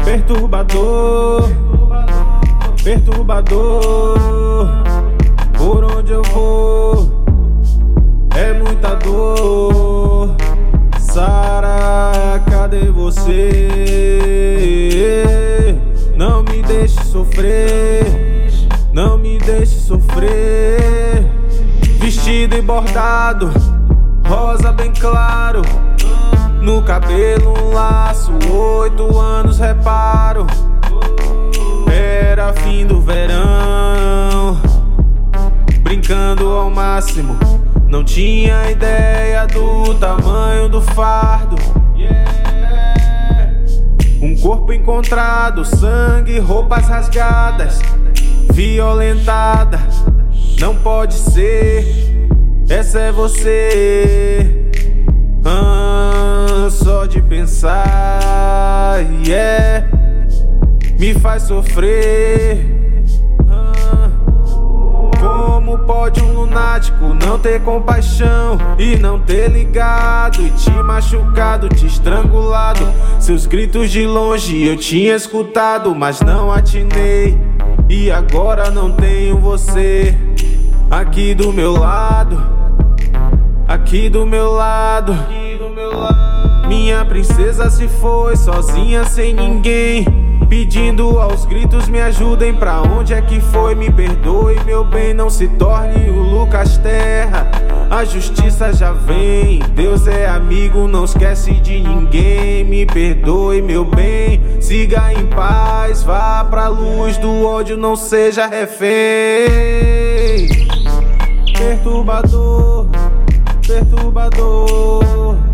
Perturbador, perturbador. Por onde eu vou é muita dor. Sara, cadê você? Não me deixe sofrer, não me deixe sofrer. Vestido e bordado, rosa bem claro. No cabelo um laço, 8 anos reparo. Era fim do verão, brincando ao máximo. Não tinha ideia do tamanho do fardo. Um corpo encontrado, sangue, roupas rasgadas, violentada. Não pode ser, essa é você. Só de pensar, me faz sofrer. Como pode um lunático não ter compaixão e não ter ligado e te machucado, te estrangulado? Seus gritos de longe eu tinha escutado, mas não atinei. E agora não tenho você aqui do meu lado, aqui do meu lado. Minha princesa se foi sozinha sem ninguém, pedindo aos gritos me ajudem. Pra onde é que foi? Me perdoe, meu bem, não se torne o Lucas Terra. A justiça já vem, Deus é amigo, não esquece de ninguém. Me perdoe, meu bem, siga em paz, vá pra luz do ódio, não seja refém. Perturbador, perturbador.